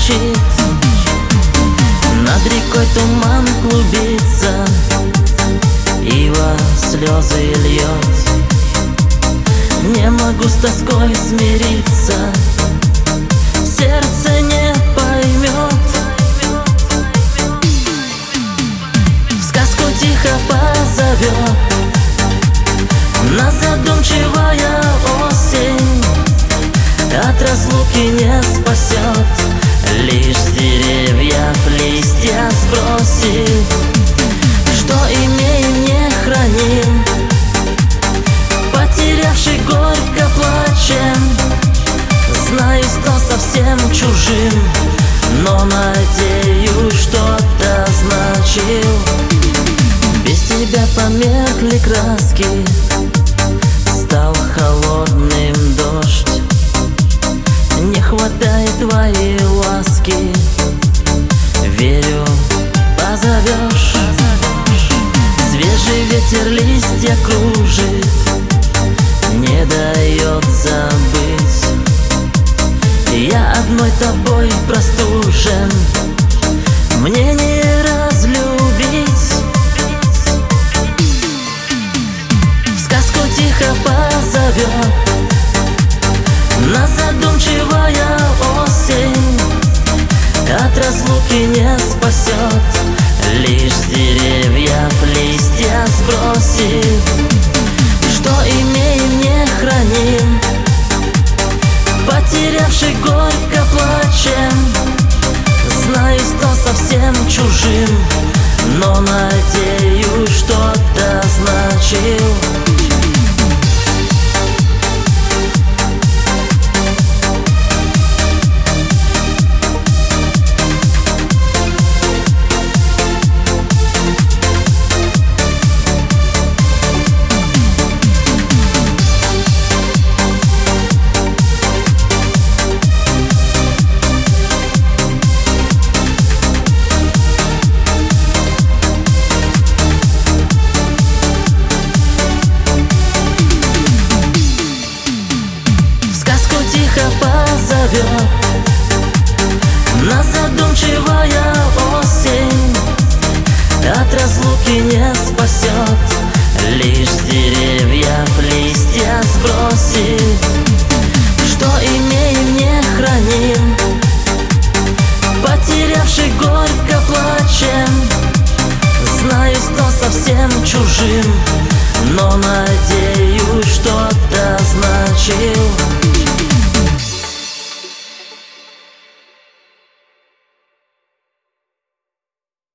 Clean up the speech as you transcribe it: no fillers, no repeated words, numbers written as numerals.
молчит. Над рекой туман клубится, ива слезы льет. Не могу с тоской смириться, сердце не поймет. В сказку тихо позовет нас задумчивая осень. От разлуки не спасет, лишь с деревьев листья сбросит. Что имеем, не храним, потерявший горько плачем. Знаю, что совсем чужим, но надеюсь, что-то значил. Без тебя померкли краски, стал холодным дождь. Не хватает твоей ласки, верю, позовешь. Свежий ветер листья кружит, не дает забыть. Я одной тобой простужен, мне не разлюбить. В сказку тихо позовет нас задумчивая осень. От разлуки не спасет, лишь с деревьев листья сбросит. Что имеем, не храним, потерявший горько плачем. Знаю, что совсем чужим, но надеюсь, что-то значил. Позовет нас задумчивая осень. От разлуки не спасет, лишь с деревьев листья сбросит. Что имеем, не храним, потерявший горько плачем. Знаю, что совсем чужим, но на